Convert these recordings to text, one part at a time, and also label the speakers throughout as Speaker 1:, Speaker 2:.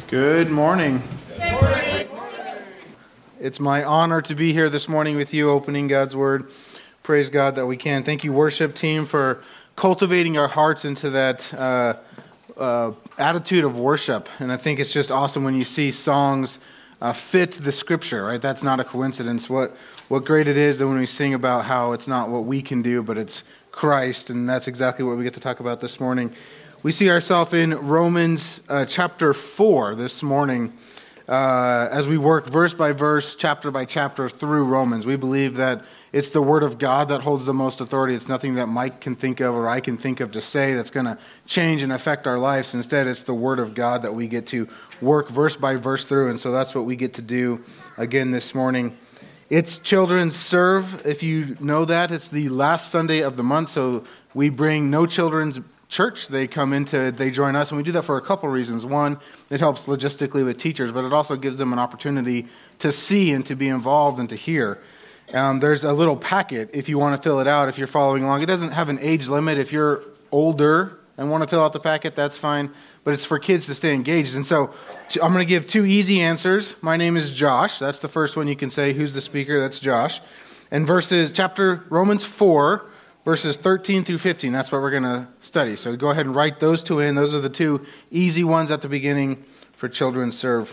Speaker 1: Good morning.
Speaker 2: Good morning.
Speaker 1: It's my honor to be here this morning with you, opening God's Word. Praise God that we can. Thank you, worship team, for cultivating our hearts into that attitude of worship. And I think it's just awesome when you see songs fit the Scripture, right? That's not a coincidence. What great it is that when we sing about how it's not what we can do, but it's Christ, and that's exactly what we get to talk about this morning. We see ourselves in Romans chapter 4 this morning as we work verse by verse, chapter by chapter through Romans. We believe that it's the Word of God that holds the most authority. It's nothing that Mike can think of or I can think of to say that's going to change and affect our lives. Instead, it's the Word of God that we get to work verse by verse through, and so that's what we get to do again this morning. It's Children's Serve, if you know that. It's the last Sunday of the month, so we bring no children's church. They join us, and we do that for a couple reasons. One, it helps logistically with teachers, but it also gives them an opportunity to see and to be involved and to hear. There's a little packet if you want to fill it out, if you're following along. It doesn't have an age limit. If you're older and want to fill out the packet, that's fine, but it's for kids to stay engaged. And so I'm going to give two easy answers. My name is Josh. That's the first one you can say. Who's the speaker? That's Josh. And Romans 4, verses 13 through 15, that's what we're going to study. So go ahead and write those two in. Those are the two easy ones at the beginning for Children's Serve.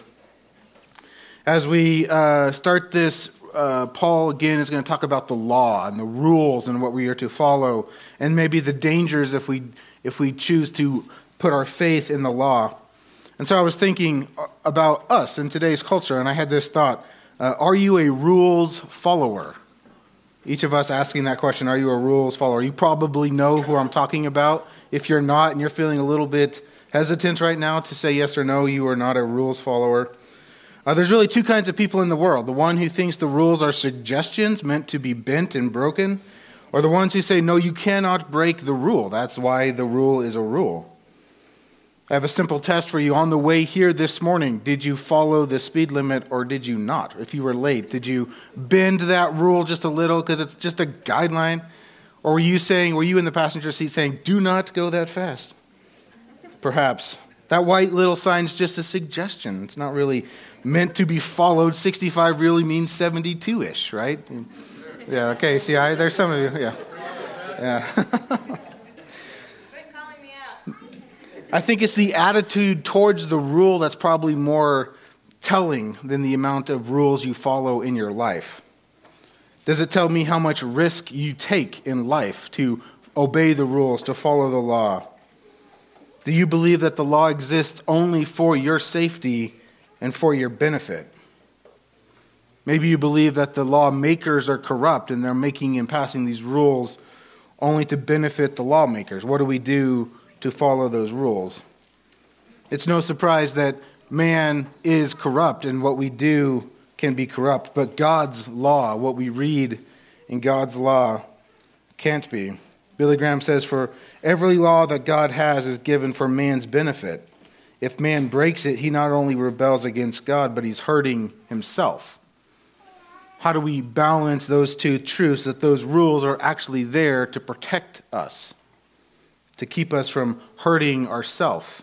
Speaker 1: As we start this, Paul again is going to talk about the law and the rules and what we are to follow, and maybe the dangers if we choose to put our faith in the law. And so I was thinking about us in today's culture, and I had this thought, are you a rules follower? Each of us asking that question, are you a rules follower? You probably know who I'm talking about. If you're not and you're feeling a little bit hesitant right now to say yes or no, you are not a rules follower. There's really two kinds of people in the world. The one who thinks the rules are suggestions meant to be bent and broken, or the ones who say, no, you cannot break the rule. That's why the rule is a rule. I have a simple test for you. On the way here this morning, did you follow the speed limit or did you not? If you were late, did you bend that rule just a little because it's just a guideline? Or were you in the passenger seat saying, do not go that fast? Perhaps. That white little sign is just a suggestion. It's not really meant to be followed. 65 really means 72-ish, right? Yeah, okay, see, there's some of you, yeah. I think it's the attitude towards the rule that's probably more telling than the amount of rules you follow in your life. Does it tell me how much risk you take in life to obey the rules, to follow the law? Do you believe that the law exists only for your safety and for your benefit? Maybe you believe that the lawmakers are corrupt and they're making and passing these rules only to benefit the lawmakers. What do we do to follow those rules? It's no surprise that man is corrupt and what we do can be corrupt, but God's law, what we read in God's law, can't be. Billy Graham says, for every law that God has is given for man's benefit. If man breaks it, he not only rebels against God, but he's hurting himself. How do we balance those two truths, that those rules are actually there to protect us, to keep us from hurting ourselves?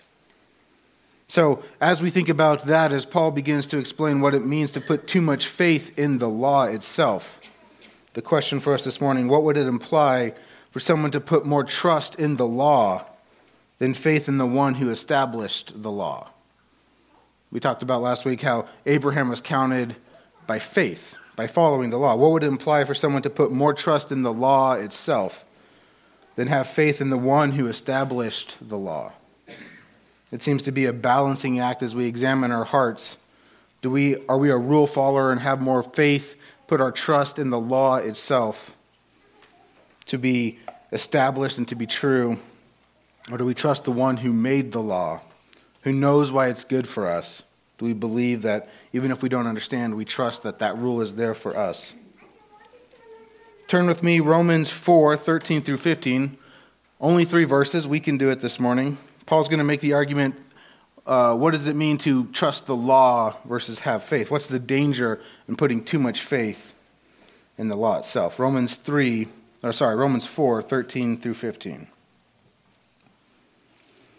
Speaker 1: So as we think about that, as Paul begins to explain what it means to put too much faith in the law itself, the question for us this morning, what would it imply for someone to put more trust in the law than faith in the one who established the law? We talked about last week how Abraham was counted by faith, by following the law. What would it imply for someone to put more trust in the law itself than have faith in the one who established the law? It seems to be a balancing act as we examine our hearts. Are we a rule follower and have more faith, put our trust in the law itself to be established and to be true? Or do we trust the one who made the law, who knows why it's good for us? Do we believe that even if we don't understand, we trust that that rule is there for us? Turn with me, Romans 4, 13 through 15. Only 3 verses. We can do it this morning. Paul's going to make the argument, what does it mean to trust the law versus have faith? What's the danger in putting too much faith in the law itself? Romans 4, 13 through 15.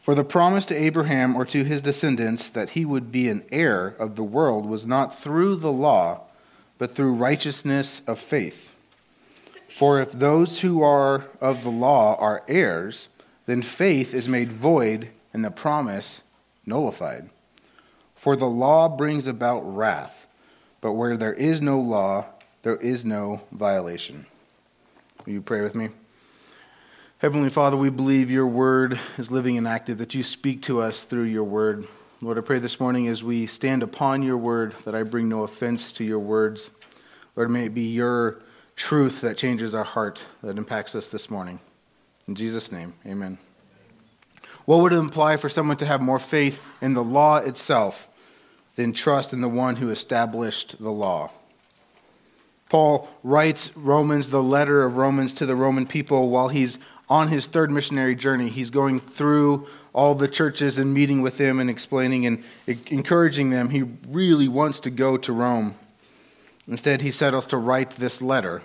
Speaker 1: For the promise to Abraham or to his descendants that he would be an heir of the world was not through the law, but through righteousness of faith. For if those who are of the law are heirs, then faith is made void and the promise nullified. For the law brings about wrath, but where there is no law, there is no violation. Will you pray with me? Heavenly Father, we believe your word is living and active, that you speak to us through your word. Lord, I pray this morning as we stand upon your word that I bring no offense to your words. Lord, may it be your truth that changes our heart, that impacts us this morning. In Jesus' name, amen. What would it imply for someone to have more faith in the law itself than trust in the one who established the law? Paul writes the letter of Romans to the Roman people while he's on his third missionary journey. He's going through all the churches and meeting with them and explaining and encouraging them. He really wants to go to Rome. Instead, he settles to write this letter.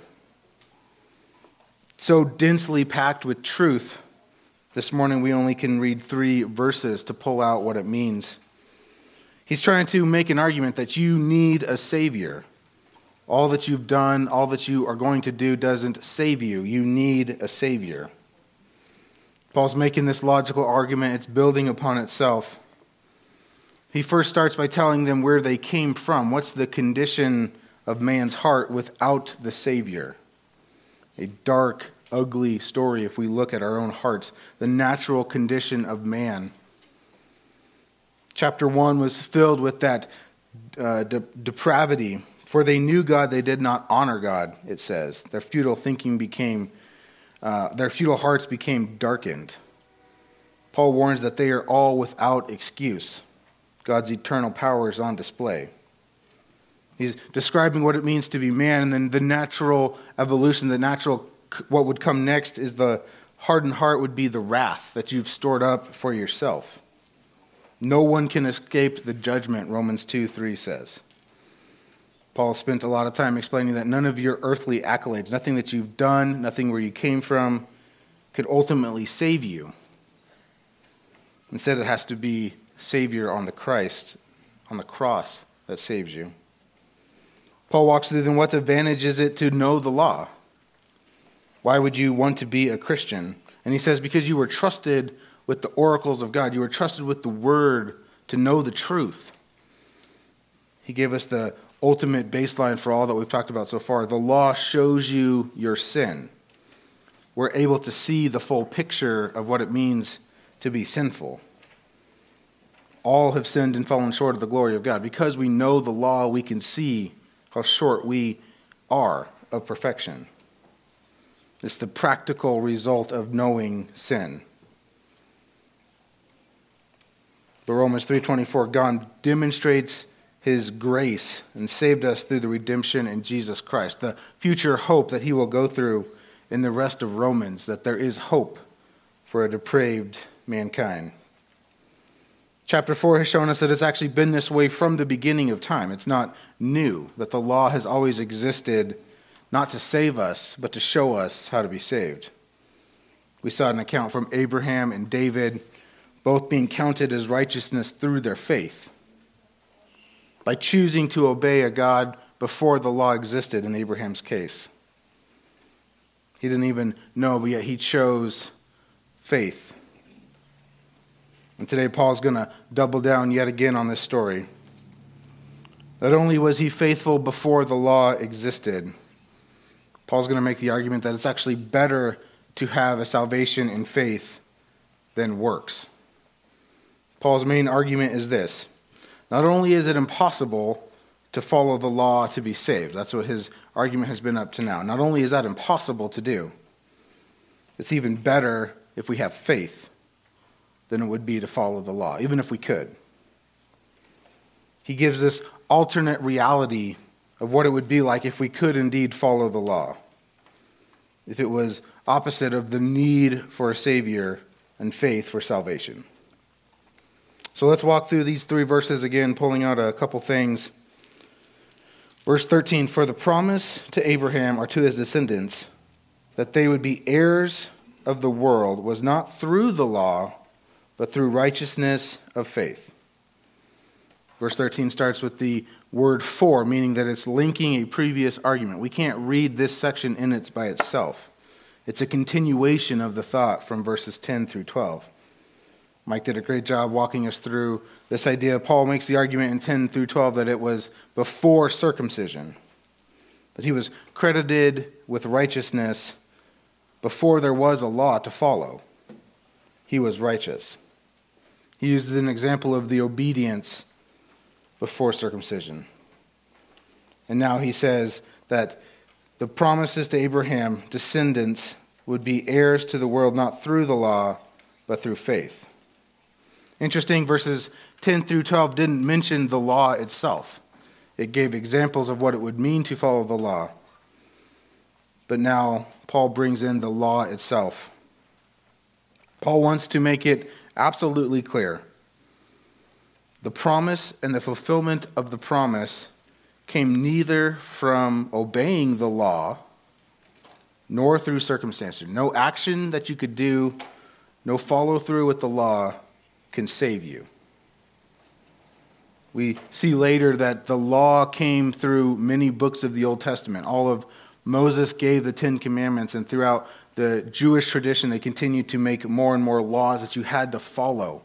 Speaker 1: So densely packed with truth, this morning we only can read 3 verses to pull out what it means. He's trying to make an argument that you need a Savior. All that you've done, all that you are going to do doesn't save you. You need a Savior. Paul's making this logical argument. It's building upon itself. He first starts by telling them where they came from. What's the condition of man's heart without the Savior? A dark, ugly story if we look at our own hearts. The natural condition of man. Chapter 1 was filled with that depravity. For they knew God, they did not honor God, it says. Their futile hearts became darkened. Paul warns that they are all without excuse. God's eternal power is on display. He's describing what it means to be man, and then the natural evolution, what would come next is the hardened heart would be the wrath that you've stored up for yourself. No one can escape the judgment, Romans 2:3 says. Paul spent a lot of time explaining that none of your earthly accolades, nothing that you've done, nothing where you came from, could ultimately save you. Instead, it has to be Savior on the cross that saves you. Paul walks through then what advantage is it to know the law? Why would you want to be a Christian? And he says, because you were trusted with the oracles of God. You were trusted with the word to know the truth. He gave us the ultimate baseline for all that we've talked about so far. The law shows you your sin. We're able to see the full picture of what it means to be sinful. All have sinned and fallen short of the glory of God. Because we know the law, we can see how short we are of perfection. It's the practical result of knowing sin. But Romans 3:24, God demonstrates his grace and saved us through the redemption in Jesus Christ. The future hope that he will go through in the rest of Romans, that there is hope for a depraved mankind. Chapter 4 has shown us that it's actually been this way from the beginning of time. It's not new, that the law has always existed not to save us, but to show us how to be saved. We saw an account from Abraham and David, both being counted as righteousness through their faith, by choosing to obey a God before the law existed in Abraham's case. He didn't even know, but yet he chose faith. And today Paul's going to double down yet again on this story. Not only was he faithful before the law existed, Paul's going to make the argument that it's actually better to have a salvation in faith than works. Paul's main argument is this. Not only is it impossible to follow the law to be saved, that's what his argument has been up to now. Not only is that impossible to do, it's even better if we have faith than it would be to follow the law, even if we could. He gives this alternate reality of what it would be like if we could indeed follow the law, if it was opposite of the need for a Savior and faith for salvation. So let's walk through these 3 verses again, pulling out a couple things. Verse 13, for the promise to Abraham or to his descendants that they would be heirs of the world was not through the law, but through righteousness of faith. Verse 13 starts with the word for, meaning that it's linking a previous argument. We can't read this section in it by itself. It's a continuation of the thought from verses 10 through 12. Mike did a great job walking us through this idea. Paul makes the argument in 10 through 12 that it was before circumcision, that he was credited with righteousness before there was a law to follow. He was righteous. He used an example of the obedience before circumcision. And now he says that the promises to Abraham, descendants, would be heirs to the world not through the law, but through faith. Interesting, verses 10 through 12 didn't mention the law itself. It gave examples of what it would mean to follow the law. But now Paul brings in the law itself. Paul wants to make it absolutely clear. The promise and the fulfillment of the promise came neither from obeying the law nor through circumstances. No action that you could do, no follow through with the law can save you. We see later that the law came through many books of the Old Testament. All of Moses gave the Ten Commandments, and throughout the Jewish tradition, they continued to make more and more laws that you had to follow.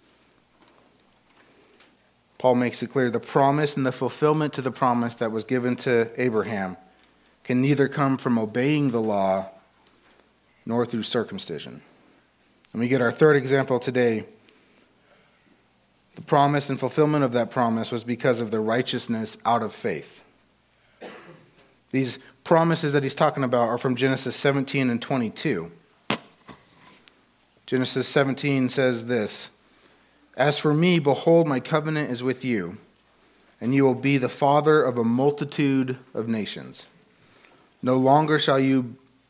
Speaker 1: Paul makes it clear the promise and the fulfillment to the promise that was given to Abraham can neither come from obeying the law nor through circumcision. And we get our third example today. The promise and fulfillment of that promise was because of the righteousness out of faith. These promises that he's talking about are from Genesis 17 and 22. Genesis 17 says this, "As for me, behold, my covenant is with you, and you will be the father of a multitude of nations. No longer shall your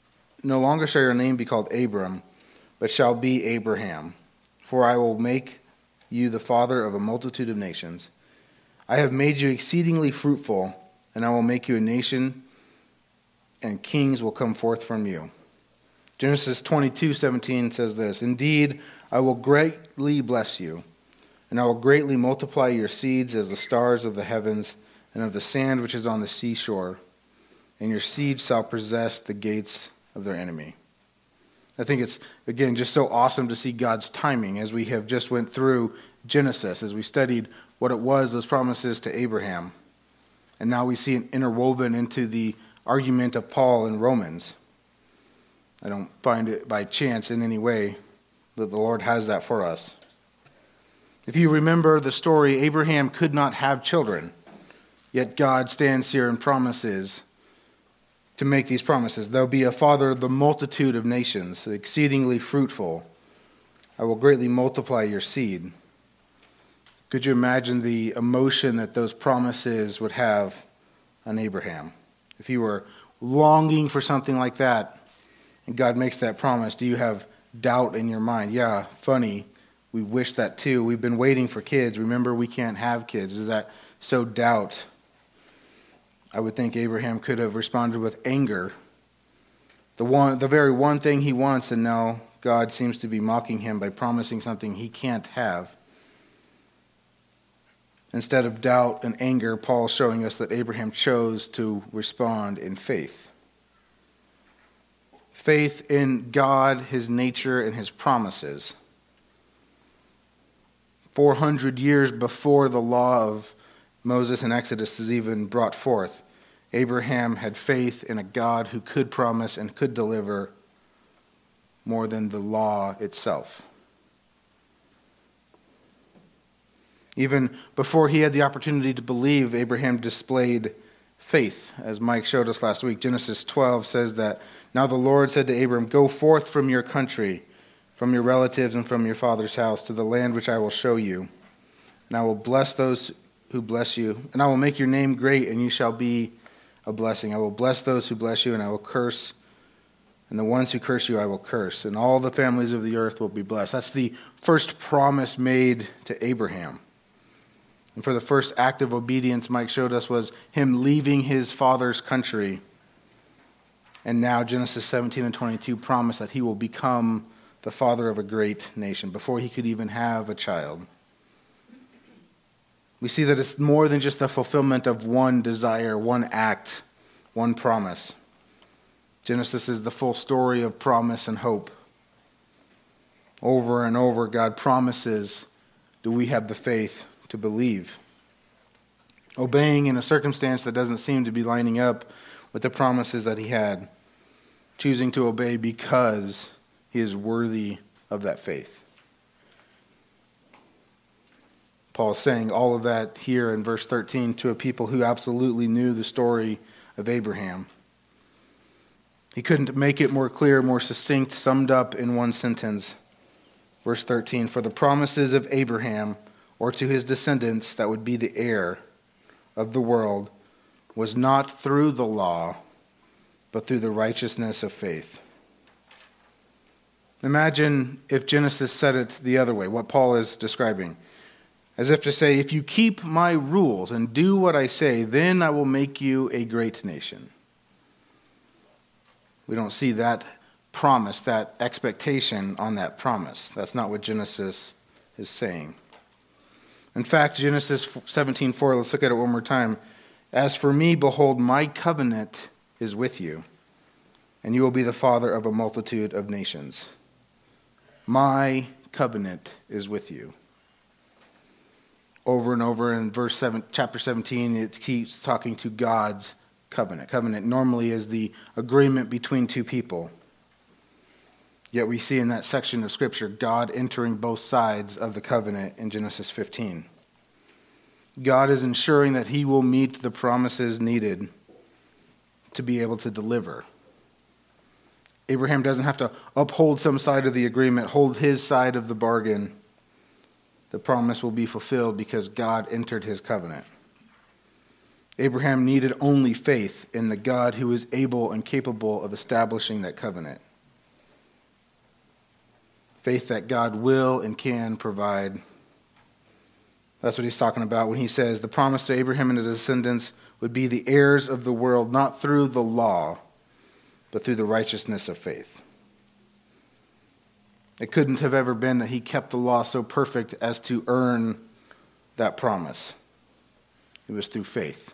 Speaker 1: name be called Abram, but shall be Abraham, for I will make you the father of a multitude of nations. I have made you exceedingly fruitful, and I will make you a nation, and kings will come forth from you." Genesis 22:17 says this, "Indeed, I will greatly bless you, and I will greatly multiply your seeds as the stars of the heavens and of the sand which is on the seashore, and your seed shall possess the gates of their enemy." I think it's, again, just so awesome to see God's timing as we have just went through Genesis, as we studied what it was, those promises to Abraham. And now we see it interwoven into the argument of Paul in Romans. I don't find it by chance in any way that the Lord has that for us. If you remember the story, Abraham could not have children, yet God stands here and promises to make these promises. There'll be a father of the multitude of nations, exceedingly fruitful. I will greatly multiply your seed. Could you imagine the emotion that those promises would have on Abraham? If you were longing for something like that, and God makes that promise, do you have doubt in your mind? Yeah, funny. We wish that too. We've been waiting for kids. Remember, we can't have kids. Is that so doubt? I would think Abraham could have responded with anger. The very one thing he wants, and now God seems to be mocking him by promising something he can't have. Instead of doubt and anger, Paul's showing us that Abraham chose to respond in faith. Faith in God, his nature, and his promises. 400 years before the law of Moses and Exodus is even brought forth, Abraham had faith in a God who could promise and could deliver more than the law itself. Even before he had the opportunity to believe, Abraham displayed faith, as Mike showed us last week. Genesis 12 says that, "Now the Lord said to Abram, go forth from your country, from your relatives, and from your father's house, to the land which I will show you. And I will bless those who bless you, and I will make your name great, and you shall be a blessing. I will bless those who bless you, and I will curse, and the ones who curse you I will curse, and all the families of the earth will be blessed." That's the first promise made to Abraham. And for the first act of obedience, Mike showed us, was him leaving his father's country. And now Genesis 17 and 22 promise that he will become the father of a great nation, before he could even have a child. We see that it's more than just the fulfillment of one desire, one act, one promise. Genesis is the full story of promise and hope. Over and over, God promises, do we have the faith to believe? Obeying in a circumstance that doesn't seem to be lining up with the promises that he had. Choosing to obey because he is worthy of that faith. Paul is saying all of that here in verse 13 to a people who absolutely knew the story of Abraham. He couldn't make it more clear, more succinct, summed up in one sentence. Verse 13, for the promises of Abraham, or to his descendants that would be the heir of the world, was not through the law, but through the righteousness of faith. Imagine if Genesis said it the other way, what Paul is describing. As if to say, if you keep my rules and do what I say, then I will make you a great nation. We don't see that promise, that expectation on that promise. That's not what Genesis is saying. In fact, Genesis 17:4, let's look at it one more time. As for me, behold, my covenant is with you, and you will be the father of a multitude of nations. My covenant is with you. Over and over in chapter 17, it keeps talking to God's covenant. Covenant normally is the agreement between two people. Yet we see in that section of Scripture God entering both sides of the covenant in Genesis 15. God is ensuring that he will meet the promises needed to be able to deliver. Abraham doesn't have to uphold some side of the agreement, hold his side of the bargain. The promise will be fulfilled because God entered his covenant. Abraham needed only faith in the God who is able and capable of establishing that covenant. Faith that God will and can provide. That's what he's talking about when he says the promise to Abraham and his descendants would be the heirs of the world, not through the law, but through the righteousness of faith. It couldn't have ever been that he kept the law so perfect as to earn that promise. It was through faith.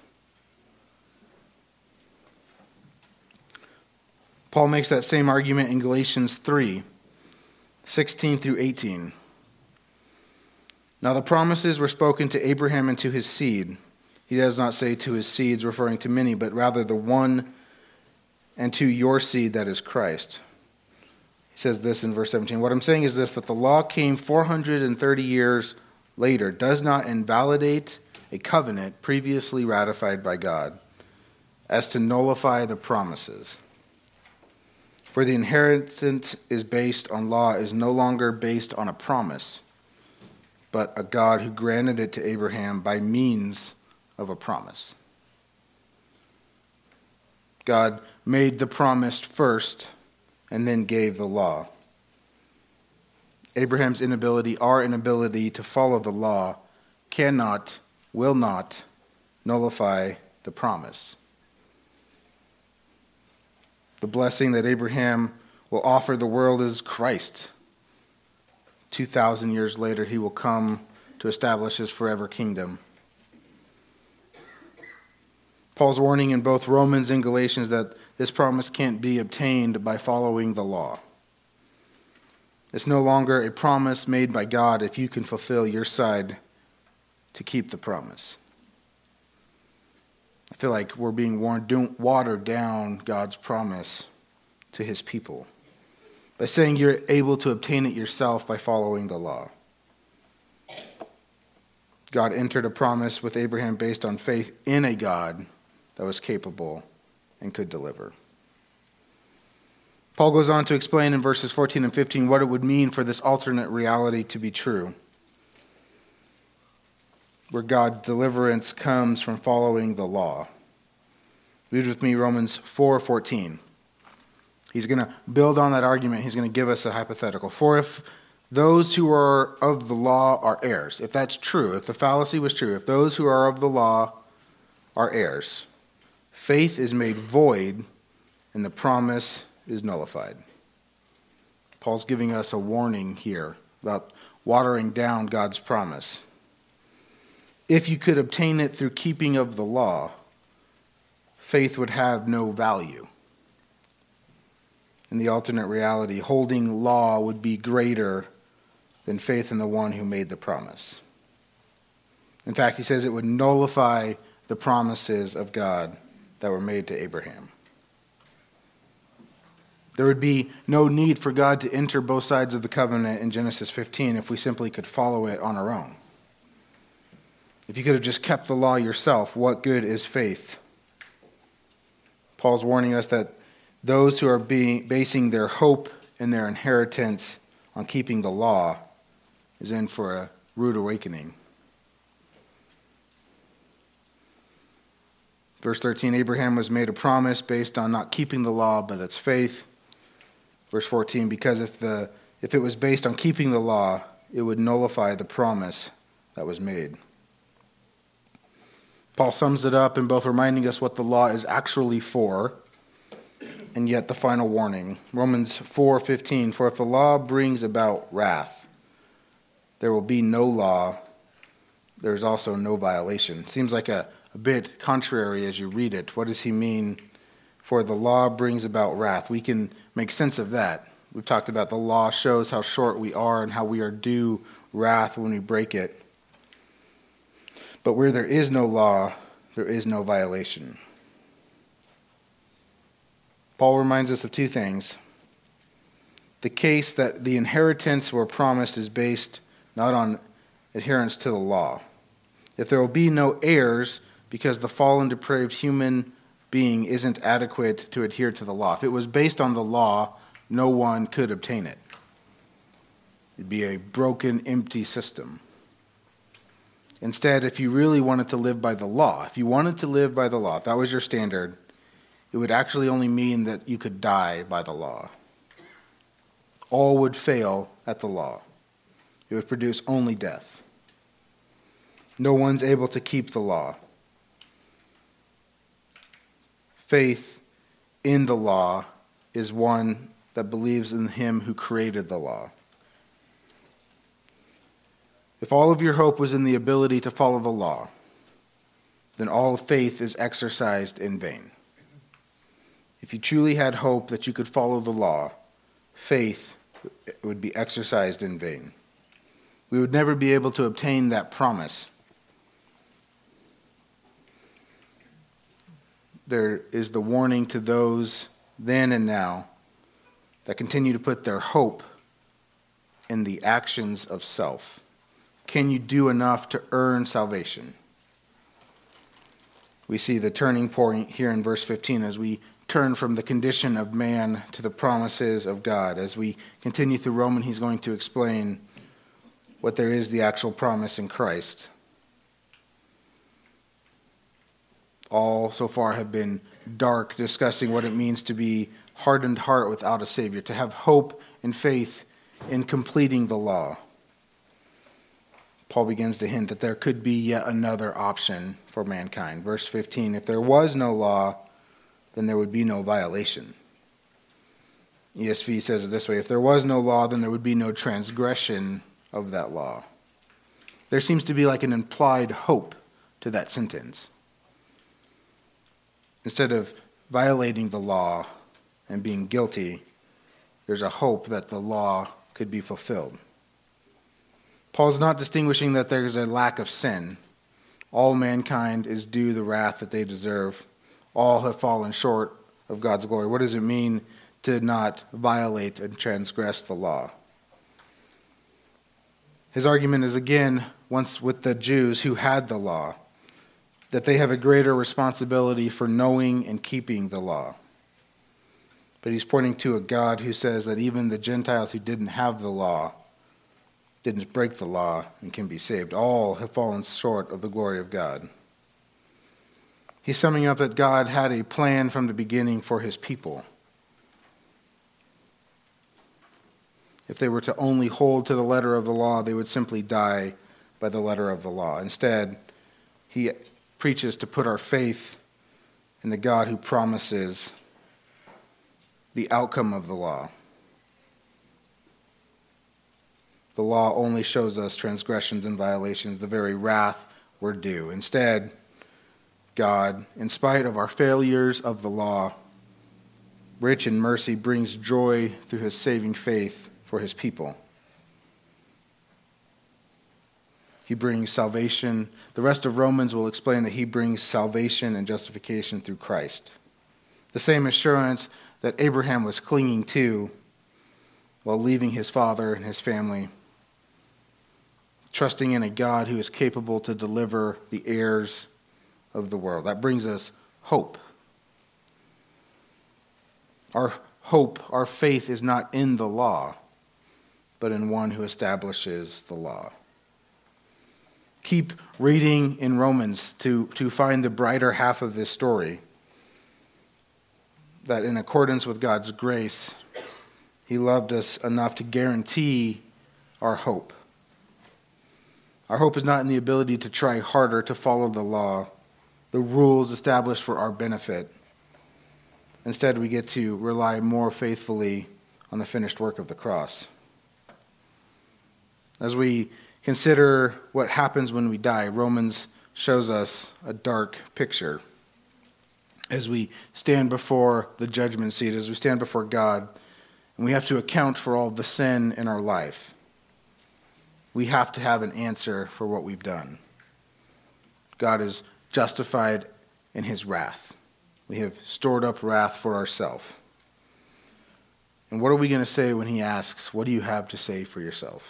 Speaker 1: Paul makes that same argument in Galatians 3:16 through 18. Now the promises were spoken to Abraham and to his seed. He does not say to his seeds, referring to many, but rather the one and to your seed, that is Christ. He says this in verse 17. What I'm saying is this, that the law came 430 years later does not invalidate a covenant previously ratified by God, as to nullify the promises. For the inheritance is based on law is no longer based on a promise, but a God who granted it to Abraham by means of a promise. God made the promise first and then gave the law. Abraham's inability, our inability to follow the law cannot, will not nullify the promise. The blessing that Abraham will offer the world is Christ. 2,000 years later, he will come to establish his forever kingdom. Paul's warning in both Romans and Galatians that this promise can't be obtained by following the law. It's no longer a promise made by God if you can fulfill your side to keep the promise. I feel like we're being warned, don't water down God's promise to his people by saying you're able to obtain it yourself by following the law. God entered a promise with Abraham based on faith in a God that was capable and could deliver. Paul goes on to explain in verses 14 and 15 what it would mean for this alternate reality to be true, where God's deliverance comes from following the law. Read with me Romans 4:14. He's going to build on that argument. He's going to give us a hypothetical. For if those who are of the law are heirs, if that's true, if the fallacy was true, if those who are of the law are heirs, faith is made void and the promise is nullified. Paul's giving us a warning here about watering down God's promise. If you could obtain it through keeping of the law, faith would have no value. In the alternate reality, holding law would be greater than faith in the one who made the promise. In fact, he says it would nullify the promises of God that were made to Abraham. There would be no need for God to enter both sides of the covenant in Genesis 15 if we simply could follow it on our own. If you could have just kept the law yourself, what good is faith? Paul's warning us that those who are basing their hope and their inheritance on keeping the law is in for a rude awakening. Verse 13, Abraham was made a promise based on not keeping the law, but its faith. Verse 14, because if it was based on keeping the law, it would nullify the promise that was made. Paul sums it up in both reminding us what the law is actually for, and yet the final warning. Romans 4:15, for if the law brings about wrath, there will be no law, there is also no violation. Seems like a bit contrary as you read it. What does he mean? For the law brings about wrath. We can make sense of that. We've talked about the law shows how short we are and how we are due wrath when we break it. But where there is no law, there is no violation. Paul reminds us of two things. The case that the inheritance we're promised is based not on adherence to the law. If there will be no heirs because the fallen, depraved human being isn't adequate to adhere to the law. If it was based on the law, no one could obtain it. It'd be a broken, empty system. Instead, if you really wanted to live by the law, if that was your standard, it would actually only mean that you could die by the law. All would fail at the law. It would produce only death. No one's able to keep the law. Faith in the law is one that believes in him who created the law. If all of your hope was in the ability to follow the law, then all faith is exercised in vain. If you truly had hope that you could follow the law, faith would be exercised in vain. We would never be able to obtain that promise. There is the warning to those then and now that continue to put their hope in the actions of self. Can you do enough to earn salvation? We see the turning point here in verse 15 as we turn from the condition of man to the promises of God. As we continue through Romans, he's going to explain what there is the actual promise in Christ. All so far have been dark, discussing what it means to be hardened heart without a Savior, to have hope and faith in completing the law. Paul begins to hint that there could be yet another option for mankind. Verse 15, if there was no law, then there would be no violation. ESV says it this way, if there was no law, then there would be no transgression of that law. There seems to be like an implied hope to that sentence. Instead of violating the law and being guilty, there's a hope that the law could be fulfilled. Paul's not distinguishing that there's a lack of sin. All mankind is due the wrath that they deserve. All have fallen short of God's glory. What does it mean to not violate and transgress the law? His argument is again once with the Jews who had the law, that they have a greater responsibility for knowing and keeping the law. But he's pointing to a God who says that even the Gentiles who didn't have the law, didn't break the law, and can be saved. All have fallen short of the glory of God. He's summing up that God had a plan from the beginning for his people. If they were to only hold to the letter of the law, they would simply die by the letter of the law. Instead, he preaches to put our faith in the God who promises the outcome of the law. The law only shows us transgressions and violations, the very wrath we're due. Instead, God, in spite of our failures of the law, rich in mercy, brings joy through his saving faith for his people. He brings salvation. The rest of Romans will explain that he brings salvation and justification through Christ. The same assurance that Abraham was clinging to while leaving his father and his family, trusting in a God who is capable to deliver the heirs of the world. That brings us hope. Our hope, our faith is not in the law, but in one who establishes the law. Keep reading in Romans to find the brighter half of this story, that in accordance with God's grace, he loved us enough to guarantee our hope. Our hope is not in the ability to try harder to follow the law, the rules established for our benefit. Instead, we get to rely more faithfully on the finished work of the cross. As we consider what happens when we die, Romans shows us a dark picture. As we stand before the judgment seat, as we stand before God, and we have to account for all the sin in our life, we have to have an answer for what we've done. God is justified in his wrath. We have stored up wrath for ourselves. And what are we going to say when he asks, what do you have to say for yourself?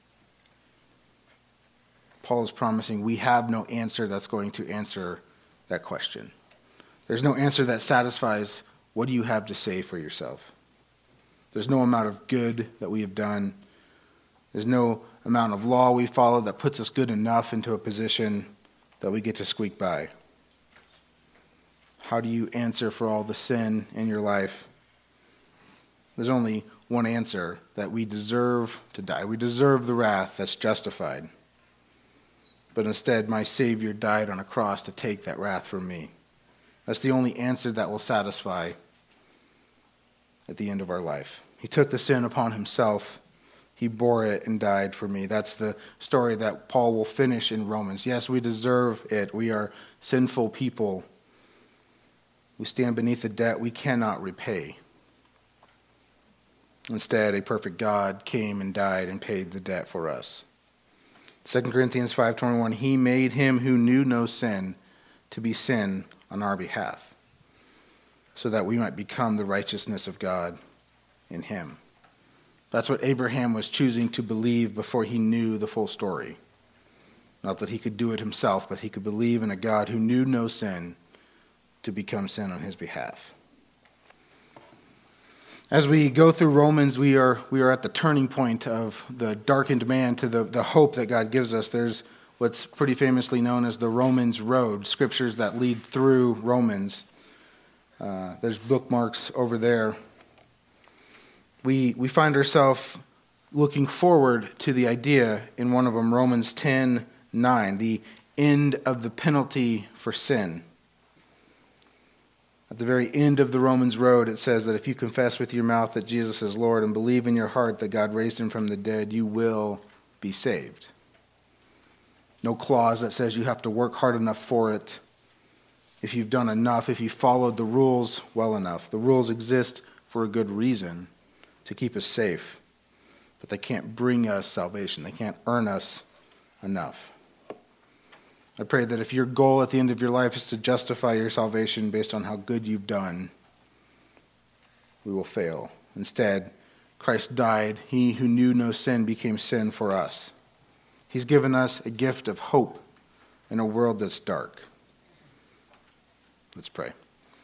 Speaker 1: Paul is promising we have no answer that's going to answer that question. There's no answer that satisfies, what do you have to say for yourself? There's no amount of good that we have done. There's no amount of law we follow that puts us good enough into a position that we get to squeak by. How do you answer for all the sin in your life? There's only one answer, that we deserve to die. We deserve the wrath that's justified. But instead, my Savior died on a cross to take that wrath from me. That's the only answer that will satisfy at the end of our life. He took the sin upon himself. He bore it and died for me. That's the story that Paul will finish in Romans. Yes, we deserve it. We are sinful people. We stand beneath a debt we cannot repay. Instead, a perfect God came and died and paid the debt for us. 2 Corinthians 5:21, he made him who knew no sin to be sin on our behalf, so that we might become the righteousness of God in him. That's what Abraham was choosing to believe before he knew the full story. Not that he could do it himself, but he could believe in a God who knew no sin to become sin on his behalf. As we go through Romans, we are at the turning point of the darkened man to the hope that God gives us. There's what's pretty famously known as the Romans Road, scriptures that lead through Romans. There's bookmarks over there. We find ourselves looking forward to the idea in one of them, Romans 10:9, the end of the penalty for sin. At the very end of the Romans Road, it says that if you confess with your mouth that Jesus is Lord and believe in your heart that God raised him from the dead, you will be saved. No clause that says you have to work hard enough for it. If you've done enough, if you followed the rules well enough. The rules exist for a good reason, to keep us safe. But they can't bring us salvation. They can't earn us enough. I pray that if your goal at the end of your life is to justify your salvation based on how good you've done, we will fail. Instead, Christ died. He who knew no sin became sin for us. He's given us a gift of hope in a world that's dark. Let's pray.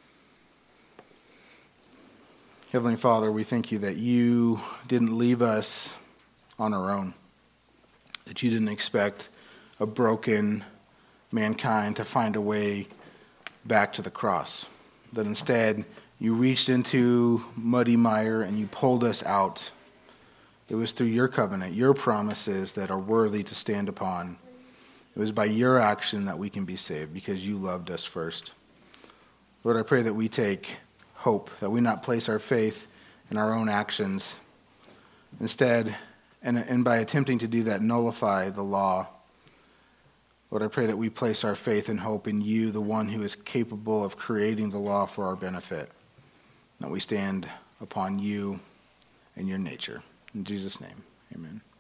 Speaker 1: Heavenly Father, we thank you that you didn't leave us on our own, that you didn't expect a broken mankind to find a way back to the cross, that instead you reached into muddy mire and you pulled us out. It was through your covenant, your promises that are worthy to stand upon. It was by your action that we can be saved because you loved us first. Lord, I pray that we take hope, that we not place our faith in our own actions. Instead, and by attempting to do that, nullify the law. Lord, I pray that we place our faith and hope in you, the one who is capable of creating the law for our benefit. That we stand upon you and your nature. In Jesus' name, amen.